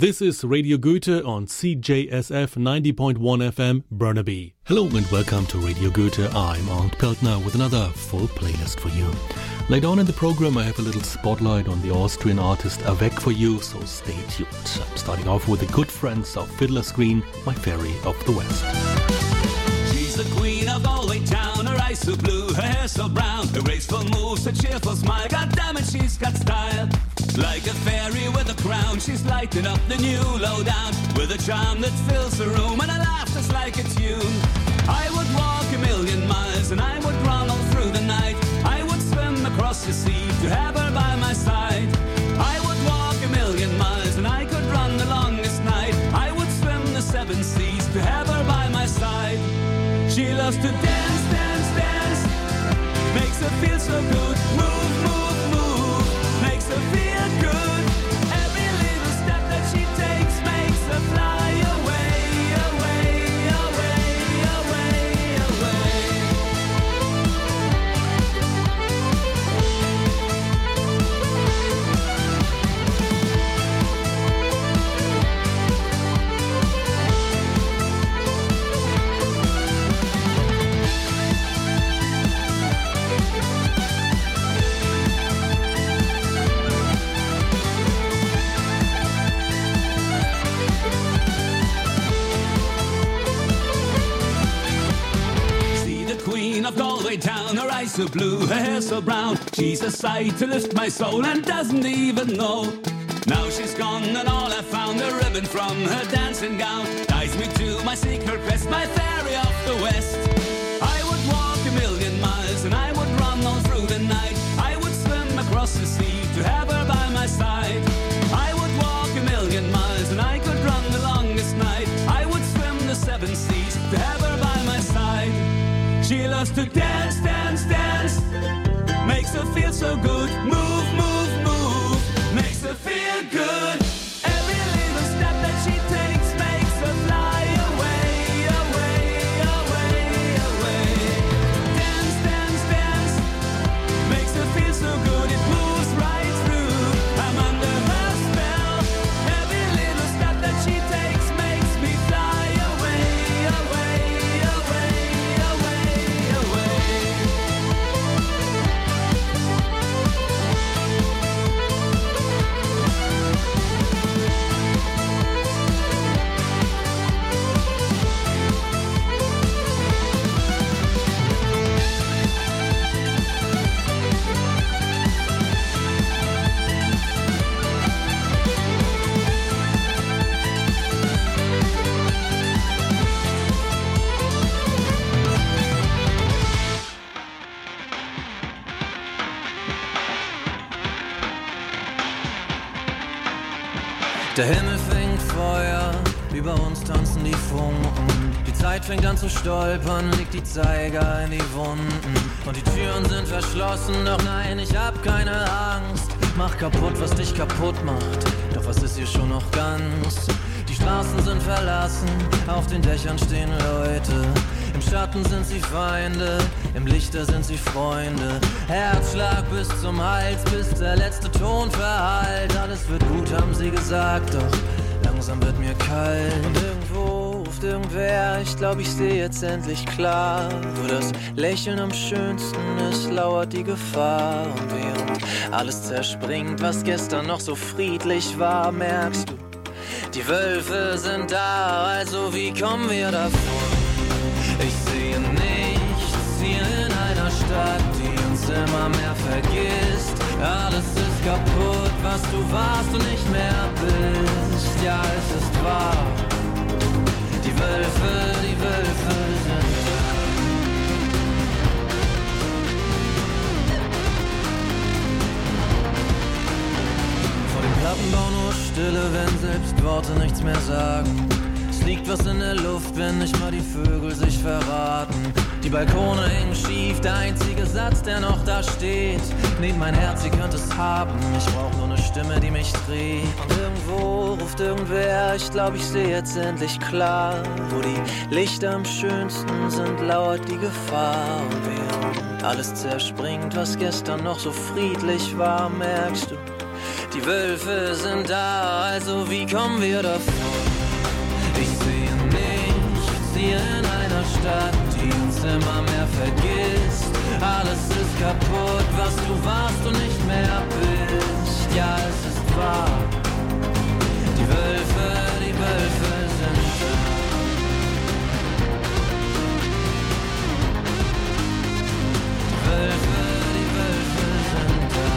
This is Radio Goethe on CJSF 90.1 FM Burnaby. Hello and welcome to Radio Goethe. I'm Arndt Peltner with another full playlist for you. Later on in the program I have a little spotlight on the Austrian artist Avec for you, so stay tuned. I'm starting off with the Good Friends of Fiddler's Green, My Fairy of the West. She's the queen of Galway town, her eyes so blue, her hair so brown, her graceful moves, her cheerful smile, God damn it, she's got style. Like a fairy with a crown, she's lighting up the new lowdown with a charm that fills the room and a laugh that's like a tune. I would walk 1,000,000 miles and I would run all through the night. I would swim across the sea to have her by my side. I would walk 1,000,000 miles and I could run the longest night. I would swim the 7 seas to have her by my side. She loves to dance, dance, dance, makes her feel so good. Move, move, move, makes her feel good. Every little step that she takes makes her fly away, away, away, away, away. Of Galway town, her eyes so blue, her hair so brown. She's a sight to lift my soul and doesn't even know. Now she's gone and all I found, a ribbon from her dancing gown, ties me to my secret quest, my fairy of the West. I would walk 1,000,000 miles and I would run all through the night. I would swim across the sea to have her by my side. I would walk 1,000,000 miles and I could run the longest night. I would swim the 7 seas to have her by my side. She loves to dance, dance, dance, makes her feel so good. Move, move, move, makes her feel good. Every little step that she takes makes her fly away, away, away, away. Dance, dance, dance, makes her feel so good. It moves right through, I'm under her spell. Every little step that she takes makes me fly away, away, away, away. Der Himmel fängt Feuer, über uns tanzen die Funken. Die Zeit fängt an zu stolpern, legt die Zeiger in die Wunden. Und die Türen sind verschlossen, doch nein, ich hab keine Angst. Mach kaputt, was dich kaputt macht, doch was ist hier schon noch ganz? Die Straßen sind verlassen, auf den Dächern stehen Leute. Im Schatten sind sie Feinde, im Lichter sind sie Freunde. Herzschlag bis zum Hals, bis der letzte Ton verhallt. Alles wird gut, haben sie gesagt, doch langsam wird mir kalt. Und irgendwo ruft irgendwer, ich glaub, ich seh jetzt endlich klar. Wo das Lächeln am schönsten ist, lauert die Gefahr. Und während alles zerspringt, was gestern noch so friedlich war, merkst du, die Wölfe sind da, also wie kommen wir davon? Ich sehe nichts hier in einer Stadt, die uns immer mehr vergisst. Alles ist kaputt, was du warst und nicht mehr bist. Ja, es ist wahr. Die Wölfe sind da. Vor dem Plattenbau nur Stille, wenn selbst Worte nichts mehr sagen. Es liegt was in der Luft, wenn nicht mal die Vögel sich verraten. Die Balkone hängen schief, der einzige Satz, der noch da steht. Nehmt mein Herz, ihr könnt es haben, ich brauch nur eine Stimme, die mich dreht. Und irgendwo ruft irgendwer, ich glaub, ich seh jetzt endlich klar. Wo die Lichter am schönsten sind, lauert die Gefahr. Und während alles zerspringt, was gestern noch so friedlich war, merkst du, Die Wölfe sind da, also wie kommen wir davon? Ich sehe nichts hier in einer Stadt, die uns immer mehr vergisst. Alles ist kaputt, was du warst und nicht mehr bist. Ja, es ist wahr. Die Wölfe sind da. Die Wölfe sind da.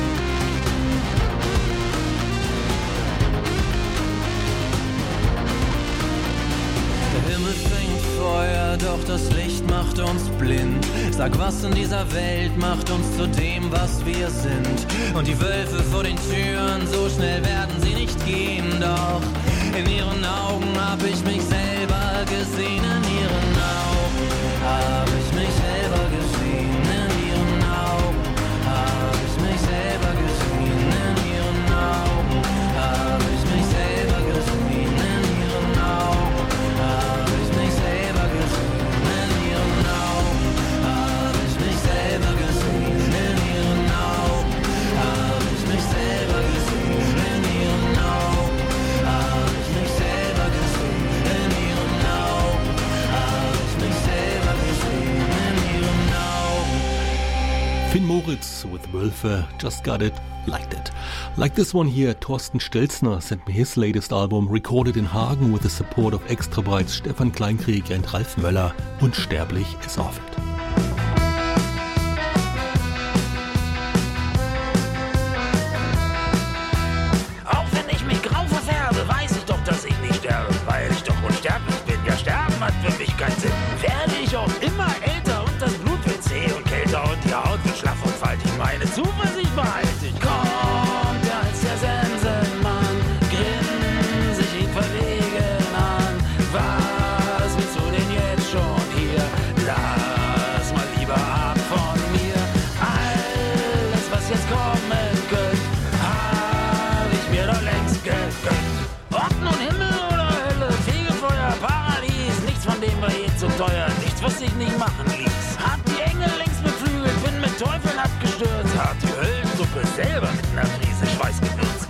Der Himmel fängt Feuer, doch das Licht macht uns blind. Sag, was in dieser Welt macht uns zu dem, was wir sind? Und die Wölfe vor den Türen, so schnell werden sie nicht gehen. Doch in ihren Augen hab ich mich selber gesehen. In ihren Augen hab ich mich selber gesehen. In ihren Augen hab ich mich selber gesehen. In ihren Augen hab ich mich selber gesehen. In ihren Augen hab ich mich selber gesehen. In ihren Augen hab ich mich selber gesehen. In ihren Augen hab ich mich selber gesehen. In ihren Augen hab ich mich selber gesehen. In ihren Augen hab ich mich selber gesehen. In ihren Augen. Finn Moritz with Wölfe, just got it like that. Like this one here, Thorsten Stelzner sent me his latest album, recorded in Hagen with the support of Extrabreits Stefan Kleinkrieg and Ralf Möller. Unsterblich is off it. Auch wenn ich mich grau verfärbe, weiß ich doch, dass ich nicht sterbe, weil ich doch unsterblich bin. Ja, sterben hat für mich keinen Sinn. Werde ich auch immer älter und das Blut wird zäh und kälter und die Haut wird schlaff und faltig. Meine Zuversicht behalte ich. Kommt er als der Sensenmann, grinst sich ihn verlegen an. Was willst du denn jetzt schon hier? Lass mal lieber ab von mir. Alles, was jetzt kommen könnte, hab ich mir doch längst gegönnt. Ob nun Himmel oder Hölle, Fegefeuer, Paradies, nichts von dem war je zu teuer, nichts, was sich nicht machen ließ. Hab die Engel längst beflügelt, bin mit Teufeln abgestürzt, hab die Höllensuppe selber mit einer Prise Schweiß gewürzt.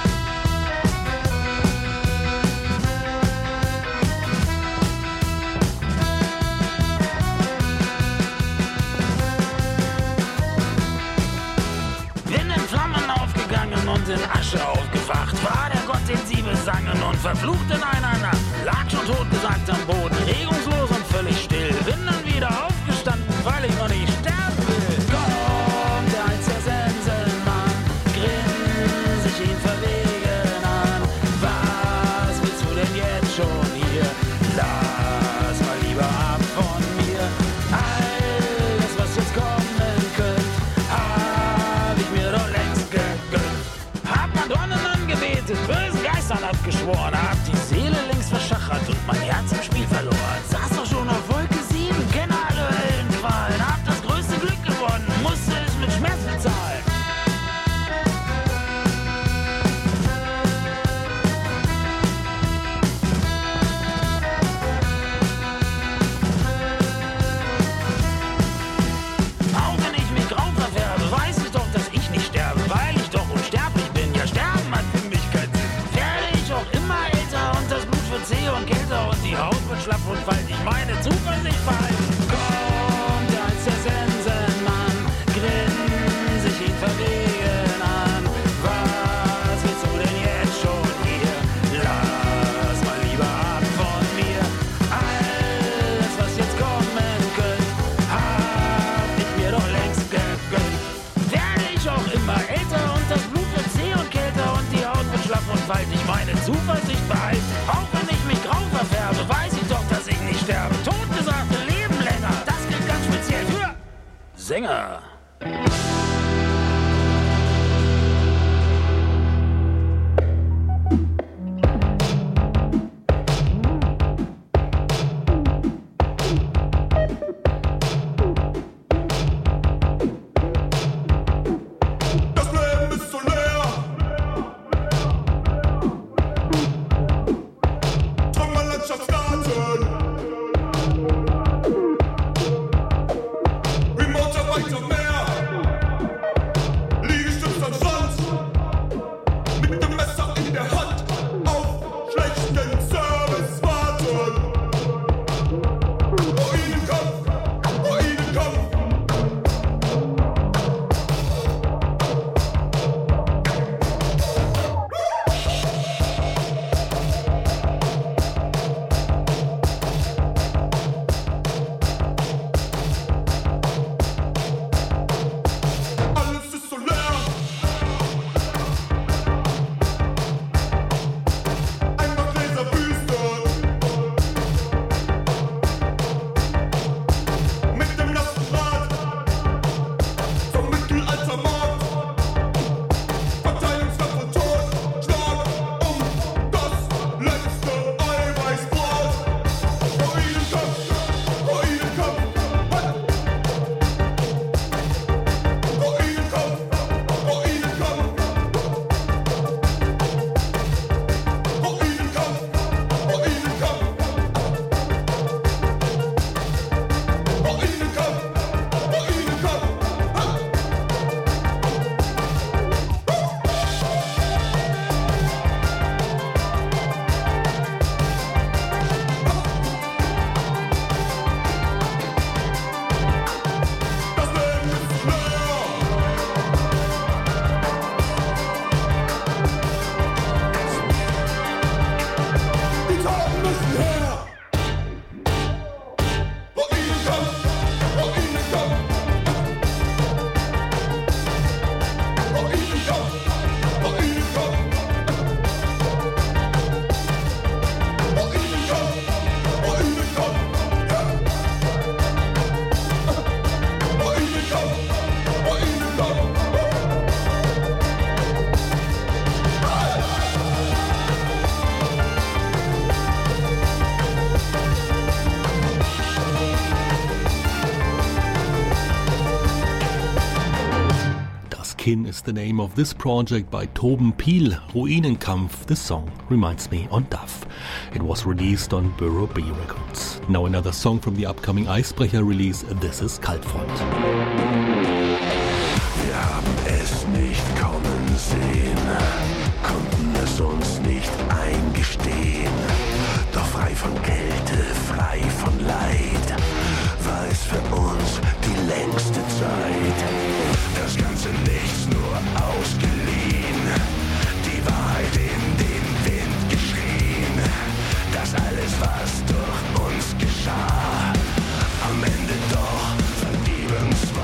Bin in Flammen aufgegangen und in Asche aufgewacht. War der Gott, den sie besangen und verflucht in einer Nacht. Lag schon totgesagt am Boden, regungslos und völlig still. Bin dann wieder aufgestanden, weil ich noch nicht sterben will. Kommt er als der Sensenmann, grinst sich ihn verlegen an. Was willst du denn jetzt schon hier? Lass mal lieber ab von mir. Alles, was jetzt kommen könnte, hab ich mir doch längst gegönnt. Hab Madonnen angebetet, bösen Geistern abgeschworen, hab die Seele längst verschachert und mein Herz im Spiel verloren. Saß doch schon auf Wolke 7, kenne alle Höllenqualen, hab das größte Glück gewonnen, musste es mit Schmerz bezahlen. Auch wenn ich mich grau verfärbe, weiß ich doch, dass ich nicht sterbe, weil ich doch unsterblich bin. Ja, sterben hat für mich keinen Sinn. Werde ich auch immer älter und das Blut wird zäh und kälter und die Haut wird schlaff und faltig. Meine Zuversicht behalten. Kommt er als der Sensenmann, grinst sich ihn verlegen an. Was willst du denn jetzt schon hier? Lass mal lieber ab von mir. Alles, was jetzt kommen könnte, hab ich mir doch längst gegönnt. Werde ich auch immer älter und das Blut wird zäh und kälter und die Haut wird schlaff und faltig. Meine Zuversicht behalten. Auch wenn ich mich grau verfärbe, weiß ich doch, dass ich nicht sterbe. Totgesagte leben länger. Das gilt ganz speziell für Sänger. Das Leben ist so leer. Trümmerlandschaftsgarten. Remote Arbeiter mehr. Kin is the name of this project by Toben Piel, Ruinenkampf. The song reminds me on Duff. It was released on Borough B Records. Now another song from the upcoming Eisbrecher release. This is Kaltfront. Wir haben es nicht kommen sehen, konnten es uns nicht eingestehen. Doch frei von Kälte, frei von Leid, war es für uns die längste Zeit. Das ganze Nichts nur ausgeliehen, die Wahrheit in den Wind geschrien. Das alles, was durch uns geschah, am Ende doch vergebens war.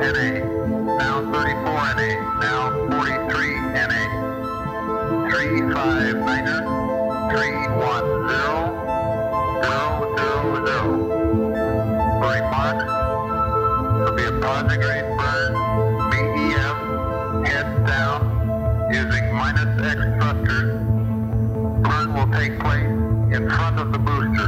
NA. Now 34 NA. Now 43 NA. 35 Niner. 310 000. Remark. Will be a project grade burn. BEF. Heads down. Using -X thrusters. Burn will take place in front of the booster.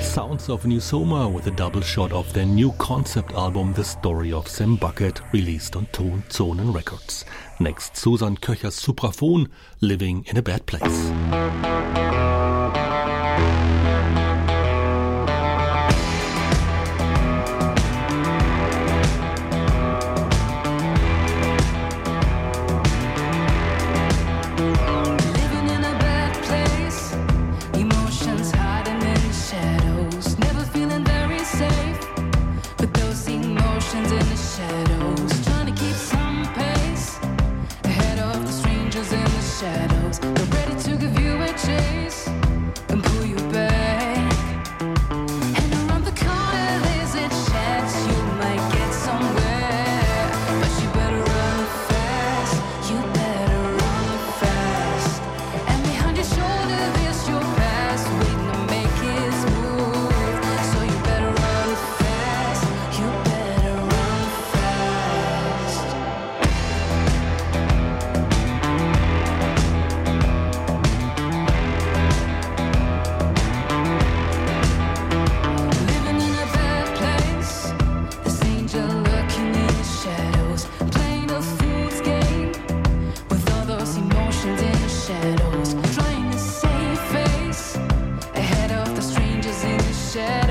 sounds of New Soma with a double shot of their new concept album The Story of Sam Bucket, released on Tonzonen Records. Next, Susan Köchers Supraphon, Living in a Bad Place. Shadows, trying to save face ahead of the strangers in the shadows.